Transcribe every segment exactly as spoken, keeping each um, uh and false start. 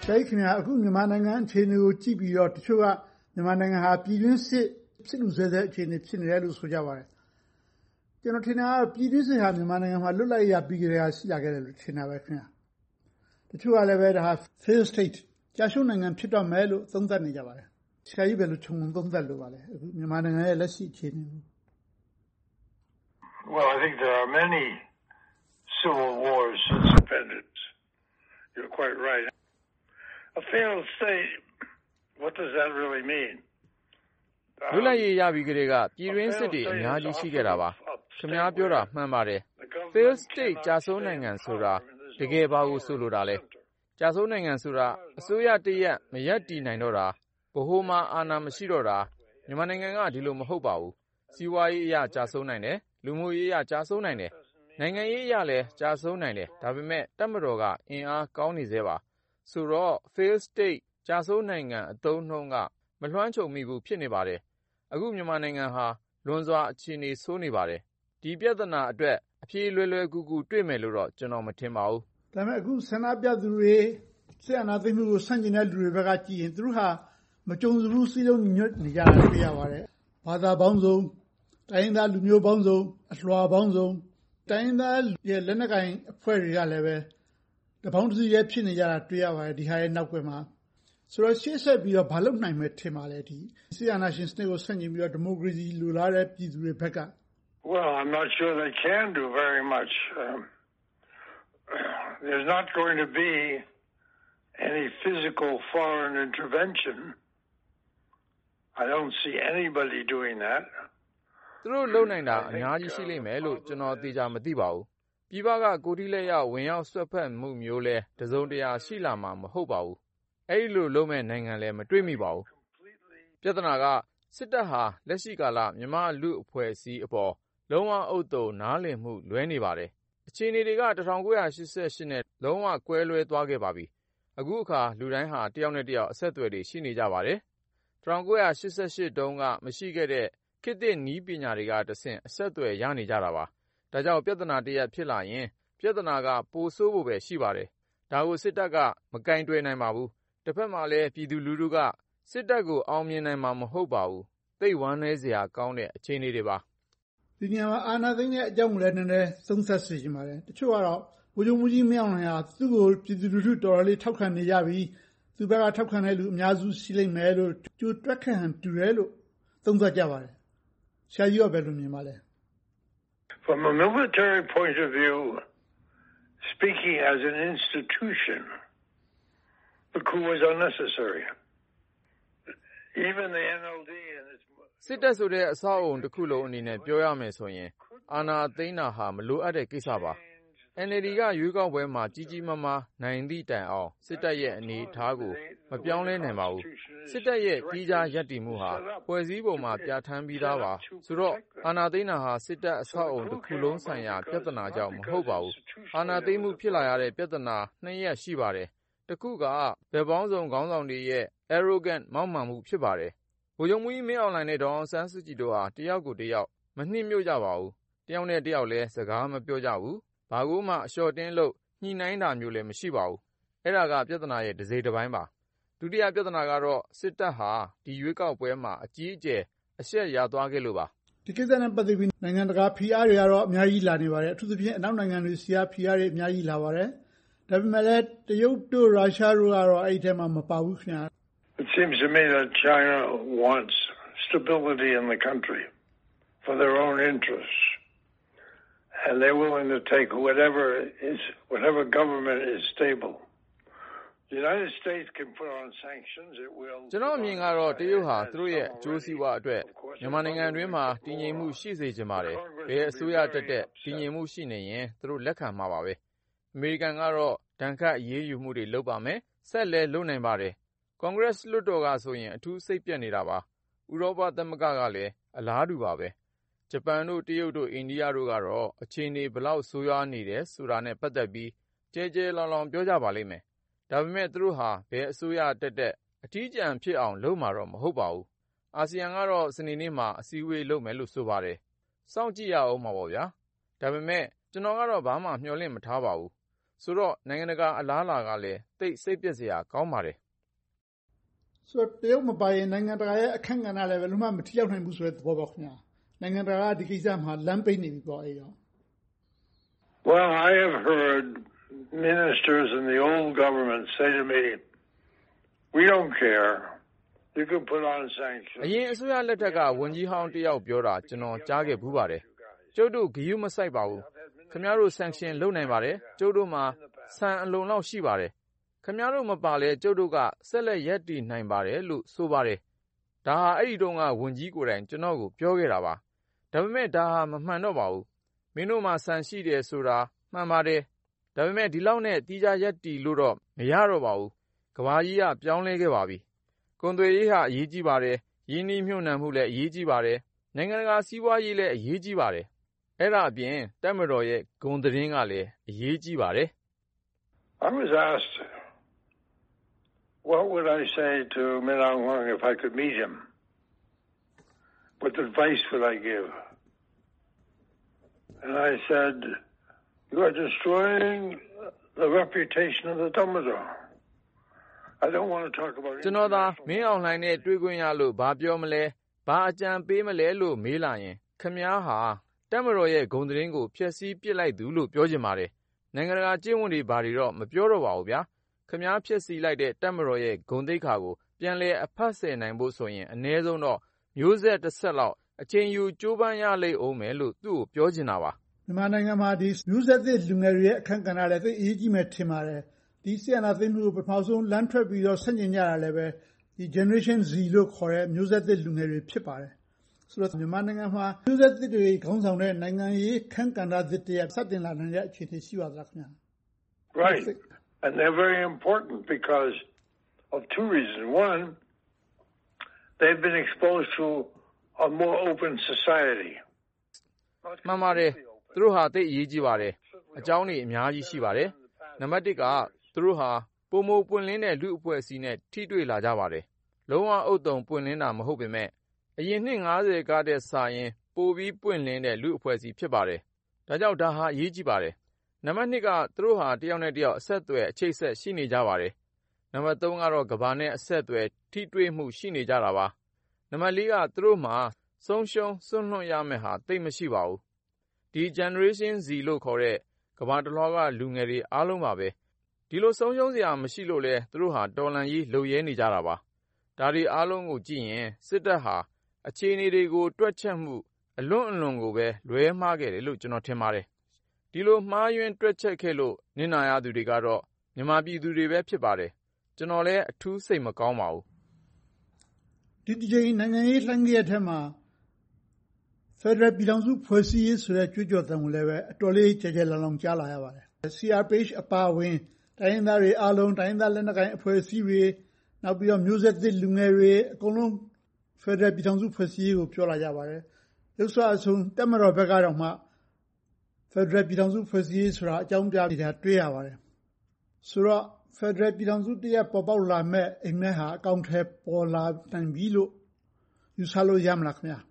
Sai Kenya,အခုမြန်မာနိုင်ငံအခြေအနေကိုကြည့်ပြီးတော့တချို့ကမြန်မာနိုင်ငံဟာပြည်တွင်းစစ်ဖြစ်လို့ဆဲဆဲအခြေအနေဖြစ်နေတယ်လို့ဆိုကြပါတယ်။ကျွန်တော်ထင်တာကပြည်တွင်းစစ်ဟာမြန်မာနိုင်ငံမှာလွတ်လပ်ရေးရပြီးကြတဲ့ရှိလာခဲ့တယ်လို့ထင်တာပဲခင်ဗျာ။တချို့ကလည်းပဲဒါဟာ failed state ကြာရှုံးနိုင်ငံဖြစ်တော့မယ်လို့သုံးသပ်နေကြပါတယ်။ဆရာကြီးဘယ်လိုခြုံငုံသုံးသပ်လိုပါလဲအခုမြန်မာနိုင်ငံရဲ့လက်ရှိအခြေအနေကို Well, I think there are many civil wars since independence. You're quite right. A failed state, what does that really mean? လွတ်လပ်ရေးရပြီးကြတဲ့ကပြည်တွင်းစစ်တွေအများကြီးရှိခဲ့တာပါခင်ဗျားပြောတာမှန်ပါတယ် failed state ကြာဆုံးနိုင်ငံဆိုတာတကယ်ဘာကိုဆိုလိုတာလဲကြာဆုံးနိုင်ငံဆိုတာအစိုးရတရက်မရက်တည်နိုင်တော့တာဗဟိုမှာအာဏာမရှိတော့တာမြန်မာနိုင်ငံကဒီလိုမဟုတ်ပါဘူးစီးပွားရေးအရကြာဆုံးနိုင်တယ်လူမှုရေးအရကြာဆုံးနိုင်တယ်နိုင်ငံရေးအရလည်းကြာဆုံးနိုင်တယ်ဒါပေမဲ့တပ်မတော်ကအင်အားကောင်းနေသေးပါဆိုတော့ failed state ကြာဆုံးနိုင်ငံအသုံးနှုန်းကမလွှမ်းခြုံမိဘူးဖြစ်နေပါတယ်အခုမြန်မာနိုင်ငံဟာလွန်စွာအခြေအနေဆိုးနေပါတယ်ဒီပြဿနာအတွက်အပြေလွယ်လွယ်ကူကူတွေ့မယ်လို့တော့ကျွန်တော်မထင်ပါဘူးဒါပေမဲ့အခုဆန္ဒပြသူတွေစစ်အာဏာသိမ်းမှုကိုဆန့်ကျင်တဲ့လူတွေဘက်ကကြည့်ရင်သူတို့ဟာမကြုံစဘူးစည်းလုံးညီညွတ်နေကြတာတွေ့ရပါတယ်ဘာသာပေါင်းစုံတိုင်းရင်းသားလူမျိုးပေါင်းစုံအလွှာပေါင်းစုံတိုင်းရင်းသားရဲ့လက်နက်ကိုင်အဖွဲ့တွေကလည်းပဲတပေါင်းတစ်စုရဲ့ဖြစ်နေကြတာတွေ့ရပါတယ်ဒီဟာရဲ့နောက်ွယ်မှာဆိုတော့ရှေ့ဆက်ပြီးတော့ဘာလုပ်နိုင်မယ်ထင်ပါလဲဒီဆီယနာရှင်စနစ်ကိုဆန့်ကျင်ပြီးတော့ဒီမိုကရေစီလိုလားတဲ့ပြည်သူတွေဘက်က Well, I'm not sure they can do very much. Um, there's not going to be any physical foreign intervention. I don't see anybody doing that. သူတို့လုပ်နိုင်တာအများကြီးရှိလိမ့်မယ်လို့ကျွန်တော်သိကြမသိပါဘူးပြည်ပကကိုတိလက်ရောက်ဝင်ရောက်ဆွတ်ဖက်မှုမျိုးလဲတစုံတရာရှိလာမှာမဟုတ်ပါဘူးအဲ့ဒီလိုလုပ်မဲ့နိုင်ငံလည်းမတွေ့မိပါဘူးပြဿနာကစစ်တပ်ဟာလက်ရှိကာလမြန်မာလူအဖွဲ့အစည်းအပေါ်လုံးဝအုပ်တုံနားလည်မှုလွဲနေပါတယ်အခြေအနေတွေက၁၉၈၈နဲ့လုံးဝကွဲလွဲသွားခဲ့ပါပြီအခုအခါလူတိုင်းဟာတယောက်နဲ့တယောက်အဆက်အသွယ်တွေရှိနေကြပါတယ်၁၉၈၈တုန်းကမရှိခဲ့တဲ့ခေတ်သစ်နည်းပညာတွေကတဆင့်အဆက်အသွယ်ရနေကြတာပါဒါကြောင့်ပြဿနာတစ်ရပ်ဖြစ်လာရင်ပြဿနာကပိုဆိုးဖို့ပဲရှိပါတယ်ဒါကိုစစ်တပ်ကမကင်တွယ်နိုင်ပါဘူးတစ်ဖက်မှာလည်းပြည်သူလူထုကစစ်တပ်ကိုအောင်မြင်နိုင်မှာမဟုတ်ပါဘူးသိပ်ဝမ်းနည်းစရာကောင်းတဲ့အခြေအနေတွေပါဒီညမှာအာဏာသိမ်းတဲ့အကြောင်းလည်းနည်းနည်းသုံးသပ်စီချင်ပါတယ်တချို့ကတော့ဗိုလ်ချုပ်မှုကြီးမင်းအောင်လှိုင်ဟာသူ့ကိုပြည်သူလူထုတော်တော်လေးထောက်ခံနေကြပြီသူဘက်ကထောက်ခံတဲ့လူအများစုရှိလိမ့်မယ်လို့ကြိုတွက်ခံတူတယ်လို့သုံးသပ်ကြပါတယ်ဆရာကြီးကဘယ်လိုမြင်ပါလဲ From a military point of view, speaking as an institution, the coup was unnecessary. Even the N L D and its စစ်တပ်ဆိုတဲ့အဆောက်အုံတစ်ခုလုံးအနေနဲ့ပြောရမယ်ဆိုရင်အာဏာသိမ်းတာဟာမလိုအပ်တဲ့ကိစ္စပါ N L D ကရွေးကောက်ပွဲမှာကြီးကြီးမားမားနိုင်သည့်တိုင်အောင်စစ်တပ်ရဲ့အနေအထားကိုမပြောင်းလဲနိုင်ပါဘူးစစ်တပ်ရဲ့ကြီးကြားရပ်တည်မှုဟာဖွဲ့စည်းပုံမှာပြဋ္ဌာန်းပြီးသားပါဆိုတော့အာဏာသိမ်းတာဟာစစ်တပ်အဆောက်အုံတစ်ခုလုံးဆိုင်ရာပြဿနာကြောင့်မဟုတ်ပါဘူးအာဏာသိမ်းမှုဖြစ်လာရတဲ့ပြဿနာနှစ်ရပ်ရှိပါတယ်တစ်ခုကဗေပေါင်းစုံခေါင်းဆောင်တွေရဲ့ arrogant မောက်မာမှုဖြစ်ပါတယ်ဗိုလ်ချုပ်မှုကြီးမင်းအောင်လှိုင်နဲ့ဒေါ်အောင်ဆန်းစုကြည်တို့ဟာတယောက်ကိုတယောက်မနှိမ့်မြို့ကြပါဘူးတယောက်နဲ့တယောက်လည်းစကားမပြောကြဘူးဘာကိုမှအလျှော့တင်းလို့ညှိနှိုင်းတာမျိုးလည်းမရှိပါဘူးအဲ့ဒါကပြဿနာရဲ့တစ်စိတ်တစ်ပိုင်းပါဒုတိယပြဿနာကတော့စစ်တပ်ဟာဒီရွေးကောက်ပွဲမှာအကြီးအကျယ်အရှက်ရသွားခဲ့လို့ပါဒီကိစ္စနဲ့ပတ်သက်ပြီးနိုင်ငံတကာဖိအားတွေကတော့အများကြီးလာနေပါတယ်အထူးသဖြင့်အနောက်နိုင်ငံတွေဆီကဖိအားတွေအများကြီးလာပါတယ်ဒါပေမဲ့လည်းတရုတ်တို့ရုရှားတို့ကတော့အဲ့ဒီထဲမှာမပါဘူးခင်ဗျာ It seems to me that China wants stability in the country for their own interests. And they're willing to take whatever is, whatever government is stable. The United States can put on sanctions. It will. ကျွန်တော်အမြင်ကတော့တရုတ်ဟာသူတို့ရဲ့အကျိုးစီးပွားအတွက်မြန်မာနိုင်ငံတွင်းမှာတည်ငြိမ်မှုရှိစေချင်ပါတယ်။ဘယ်အစိုးရတက်တဲ့တည်ငြိမ်မှုရှိနေရင်သူတို့လက်ခံမှာပါပဲ။အမေရိကန်ကတော့ဒဏ်ခတ်အရေးယူမှုတွေလုပ်ပါမယ်။ဆက်လည်းလုပ်နိုင်ပါတယ်။ Congress လွှတ်တော်ကဆိုရင်အထူးစိတ်ပြတ်နေတာပါ။ဥရောပသမဂ္ဂကလည်းအလားတူပါပဲ။ဂျပန်တို့တရုတ်တို့အိန္ဒိယတို့ကတော့အခြေအနေဘလောက်ဆိုးရွားနေတယ်ဆိုတာနဲ့ပတ်သက်ပြီးကြဲကြဲလောင်လောင်ပြောကြပါလိမ့်မယ်ဒါပေမဲ့သူတို့ဟာဘယ်အစိုးရတက်တဲ့အထီးကျန်ဖြစ်အောင်လုပ်မှာတော့မဟုတ်ပါဘူးအာဆီယံကတော့စနေနေ့မှာအစည်းအဝေးလုပ်မယ်လို့ဆိုပါတယ်စောင့်ကြည့်ရအောင်ပါပေါ့ဗျာဒါပေမဲ့ကျွန်တော်ကတော့ဘာမှမျှော်လင့်မထားပါဘူးဆိုတော့နိုင်ငံတကာအလားအလာကလည်းသိပ်စိတ်ပျက်စရာကောင်းပါတယ်။ဆိုတော့တရုတ်မပါရင်နိုင်ငံတကာရဲ့အခန်းကဏ္ဍလည်းဘယ်လိုမှမထိရောက်နိုင်ဘူးဆိုတဲ့သဘောပေါ့ခင်ဗျာ။နိုင်ငံတကာကဒီကိစ္စမှာလမ်းပိတ်နေပြီပေါ့အဲ့တော့ Well, I have heard ministers in the old government say to me, we don't care. You can put on sanctions. အရင်အစိုးရလက်ထက်ကဝန်ကြီးဟောင်းတယောက်ပြောတာကျွန်တော်ကြားခဲ့ဘူးပါတယ်။ကျုပ်တို့ဂရုမစိုက်ပါဘူး။ခင်ဗျားတို့ sanction လုပ်နိုင်ပါတယ်။ကျုပ်တို့မှာဆန်အလုံလောက်ရှိပါတယ်။ခင်ဗျားတို့မပါလဲကျုပ်တို့ကဆက်လက်ရပ်တည်နိုင်ပါတယ်လို့ဆိုပါတယ်။ဒါဟာအဲ့ဒီတုန်းကဝန်ကြီးကိုယ်တိုင်ကျွန်တော်ကိုပြောခဲ့တာပါ။ဒါပေမဲ့ဒါဟာမမှန်တော့ပါဘူး။မင်းတို့မှာဆန်ရှိတယ်ဆိုတာမှန်ပါတယ်။ဒါပေမဲ့ဒီလောက်နဲ့တီးခြားရပ်တည်လို့တော့မရတော့ပါဘူး။ကမ္ဘာကြီးကပြောင်းလဲခဲ့ပါပြီ။ကုန်သွယ်ရေးဟာအရေးကြီးပါတယ်။ရင်းနှီးမြှုပ်နှံမှုလည်းအရေးကြီးပါတယ်။နိုင်ငံတကာစီးပွားရေးလည်းအရေးကြီးပါတယ်။အဲ့ဒါအပြင်တပ်မတော်ရဲ့ဂုဏ်သတင်းကလည်းအရေးကြီးပါတယ်။ I was asked what would I say to Min Aung Hlaing if I could meet him? What advice would I give? And I said, you are destroying the reputation of the Damodar.I don't want to talk about ကျွန်တော်သာမင်းအောင်လှိုင်နဲ့တွေ့ခွင့်ရလို့ဘာပြောမလဲဘာအကြံပေးမလဲလို့မေးလာရင်ခမည်းဟာတပ်မတော်ရဲ့ဂုဏ်သတင်းကိုဖျက်ဆီးပစ်လိုက်သူလို့ပြောချင်ပါတယ်နိုင်ငံတကာကျင့်ဝတ်တွေဘာတွေတော့မပြောတော့ပါဘူးဗျာခမည်းဖျက်ဆီးလိုက်တဲ့တပ်မတော်ရဲ့ဂုဏ်သိက္ခာကိုပြန်လဲအဖတ်ဆယ်နိုင်ဖို့ဆိုရင်အ ਨੇ ဆုံးတော့မျိုးဆက်တစ်ဆက်လောက်အချိန်ယူကြိုးပမ်းရလိမ့်အောင်မယ်လို့သူ့ကိုပြောချင်တာပါမြန်မာနိုင်ငံမှာဒီမျိုးဆက်သစ်လူငယ်တွေရဲ့အခန်းကဏ္ဍလည်းသိအရေးကြီးမယ်ထင်ပါတယ်ဒီဆီယနာသိမှုကိုပထမဆုံးလမ်းထွက်ပြီးတော့ဆန့်ကျင်ကြတာလည်းပဲဒီ generation Z လို့ခေါ်တဲ့မျိုးဆက်သစ်လူငယ်တွေဖြစ်ပါတယ်ဆိုတော့မြန်မာနိုင်ငံမှာမျိုးဆက်သစ်တွေခေါင်းဆောင်တဲ့နိုင်ငံရေးခန်းကဏ္ဍသစ်တည်းစတင်လာတဲ့အခြေအနေရှိပါသလားခင်ဗျာ Right and they're very important because of two reasons one they've been exposed to a more open society မှန်ပါတယ်သူတို့ဟာသိအရေးကြီးပါတယ်အကြောင်းတွေအများကြီးရှိပါတယ်နံပါတ်တစ်ကသူတို့ဟာပုံမပွင့်လင်းတဲ့လူအဖွဲ့အစည်းနဲ့ထိတွေ့လာကြပါတယ်။လုံးဝအုပ်တုံပွင့်လင်းတာမဟုတ်ပေမဲ့အရင်နှစ်ငါးဆယ်ကတည်းကရင်ပိုပြီးပွင့်လင်းတဲ့လူအဖွဲ့အစည်းဖြစ်ပါတယ်။ဒါကြောင့်ဒါဟာအရေးကြီးပါတယ်။နံပါတ်နှစ်ကသူတို့ဟာတယောက်နဲ့တယောက်အဆက်အသွယ်အချိတ်ဆက်ရှိနေကြပါတယ်။နံပါတ်သုံးကတော့ကဘာနဲ့အဆက်အသွယ်ထိတွေ့မှုရှိနေကြတာပါ။နံပါတ်လေးကသူတို့မှာဆုံးရှုံးစွန့်လွှတ်ရမယ့်ဟာသိမရှိပါဘူး။ဒီ generation Z လို့ခေါ်တဲ့ကဘာတလွှားကလူငယ်တွေအားလုံးပါပဲဒီလိုဆုံးရှုံးစရာမရှိလို့လဲသူတို့ဟာတော်လန်ရေးလှုပ်ရဲနေကြတာပါဒါတွေအားလုံးကိုကြည့်ရင်စစ်တပ်ဟာအခြေအနေတွေကိုတွက်ချက်မှုအလွန်အလွန်ကိုပဲလွဲမှားခဲ့တယ်လို့ကျွန်တော်ထင်ပါတယ်ဒီလိုမှားယွင်းတွက်ချက်ခဲ့လို့နစ်နာရသူတွေကတော့မြန်မာပြည်သူတွေပဲဖြစ်ပါတယ်ကျွန်တော်လည်းအထူးစိတ်မကောင်းပါဘူးဒီဒီချိန်နိုင်ငံရေးလှမ်းခဲ့တဲ့ထဲမှာFederal ပြည်ထောင်စုဖွဲ့စည်းရေးဆိုတဲ့ကြွေးကြော်သံကိုလည်းပဲအတော်လေးကြဲကြဲလောင်လောင်ကြားလာရပါတယ် C R P H အပါအဝင်တိုင်းရင်းသားတွေအားလုံးတိုင်းရင်းသားလက်နက်ကိုင်အဖွဲ့အစည်းတွေနောက်ပြီးတော့မျိုးဆက်သစ်လူငယ်တွေအကုန်လုံး Federal ပြည်ထောင်စုဖွဲ့စည်းရေးကိုပြောလာကြပါတယ်ရုပ်စွာအဆုံးတက်မတော်ဘက်ကတော့မှ Federal ပြည်ထောင်စုဖွဲ့စည်းရေးဆိုတာအကြောင်းပြနေတာတွေ့ရပါတယ်ဆိုတော့ Federal ပြည်ထောင်စုတရက်ပေါ်ပေါက်လာမဲ့အိမ်မက်ဟာအကောင့်ထဲပေါ်လာနိုင်ပြီလို့ယူဆလို့ရမလားခင်ဗျာ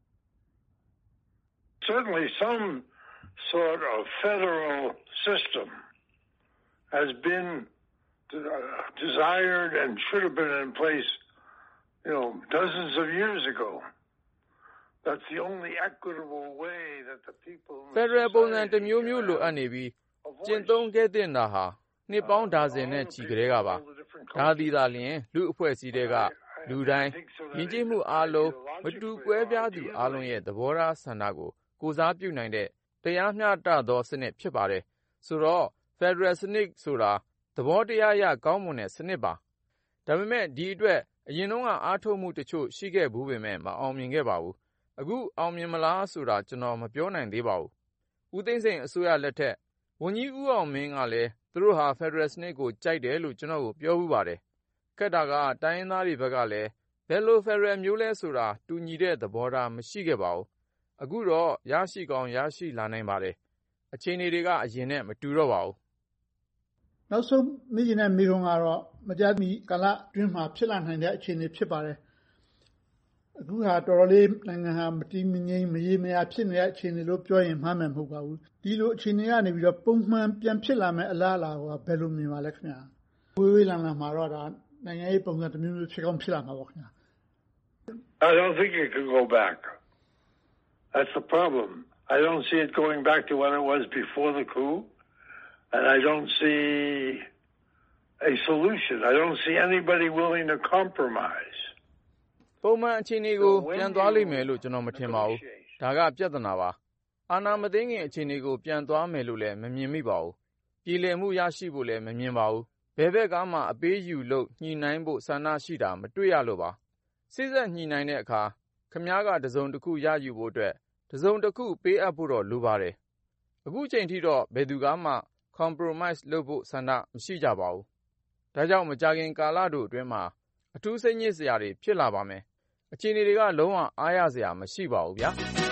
Certainly some sort of federal system has been desired and should have been in place, you know, dozens of years ago. That's the only equitable way that the people Federal ပုံစံတစ်မျိုးမျိုးလိုအပ်နေပြီးကျင့်သုံးခဲ့တဲ့တာဟာနှစ်ပေါင်းဒါဇင်နဲ့ချီကြတဲ့ကပါဒါသည်သာလျှင်လူအဖွဲ့အစည်းတွေကလူတိုင်းယဉ်ကျေးမှုအားလုံးမတူကွဲပြားသူအားလုံးရဲ့သဘောထားဆန္ဒကိုကိုစားပြုနိုင်တဲ့တရားမျှတသောစနစ်ဖြစ်ပါတယ်ဆိုတော့ Federal စနစ်ဆိုတာသဘောတရားရကောင်းမွန်တဲ့စနစ်ပါဒါပေမဲ့ဒီအတွက်အရင်တုန်းကအားထုတ်မှုတချို့ရှိခဲ့ဘူးပေမဲ့မအောင်မြင်ခဲ့ပါဘူးအခုအောင်မြင်မလားဆိုတာကျွန်တော်မပြောနိုင်သေးပါဘူးဦးသိန်းစိန်အစိုးရလက်ထက်ဝန်ကြီးဦးအောင်မင်းကလည်းသူတို့ဟာ Federal စနစ်ကိုကြိုက်တယ်လို့ကျွန်တော်ကိုပြောဘူးပါတယ်ခက်တာကတိုင်းရင်းသားတွေဘက်ကလည်းဘယ်လို Federal မျိုးလဲဆိုတာတူညီတဲ့သဘောထားမရှိခဲ့ပါဘူးအခုတော့ရရှိကောင်းရရှိလာနိုင်ပါတယ်အခြေအနေတွေကအရင်နဲ့မတူတော့ပါဘူးနောက်ဆုံးမိခင်နဲ့မိခွန်းကတော့မကြာမီကာလအတွင်းမှာဖြစ်လာနိုင်တဲ့အခြေအနေဖြစ်ပါတယ်အခုဟာတော်တော်လေးနိုင်ငံဟာမတည်မငြိမ်မရေမရာဖြစ်နေတဲ့အခြေအနေလို့ပြောရင်မှားမယ်မဟုတ်ပါဘူးဒီလိုအခြေအနေကနေပြီးတော့ပုံမှန်ပြန်ဖြစ်လာမယ့်အလားအလာကဘယ်လိုမြင်ပါလဲခင်ဗျာဝေးဝေးလံလံမှာတော့ဒါနိုင်ငံရေးပုံစံတစ်မျိုးမျိုးဖြစ်ကောင်းဖြစ်လာမှာပေါ့ခင်ဗျာ I don't think it could go back. That's the problem. I don't see it going back to what it was before the coup, and I don't see a solution. I don't see anybody willing to compromise. ပုံမှန်အခြေအနေကိုပြန်သွားလိမ့်မယ်လို့ကျွန်တော်မထင်ပါဘူးဒါကပြဿနာပါအာဏာမသိမ်းခင်အခြေအနေကိုပြန်သွားမယ်လို့လည်းမမြင်မိပါဘူးပြည်လည်မှုရရှိဖို့လည်းမမြင်ပါဘူးဘယ်ဘက်ကမှအပေးယူလို့ညှိနှိုင်းဖို့ဆန္ဒရှိတာမတွေ့ရလို့ပါစိစက်ညှိနှိုင်းတဲ့အခါခမားကတစုံတစ်ခုရယူဖို့အတွက်တစုံတစ်ခုပေးအပ်ဖို့တော့လိုပါတယ်အခုချိန်ထိတော့ဘယ်သူကမှ compromise လုပ်ဖို့ဆန္ဒမရှိကြပါဘူးဒါကြောင့်မကြခင်ကာလတို့အတွင်းမှာအထူးစိတ်ညစ်စရာတွေဖြစ်လာပါမယ်အခြေအနေတွေကလုံးဝအားရစရာမရှိပါဘူးဗျာ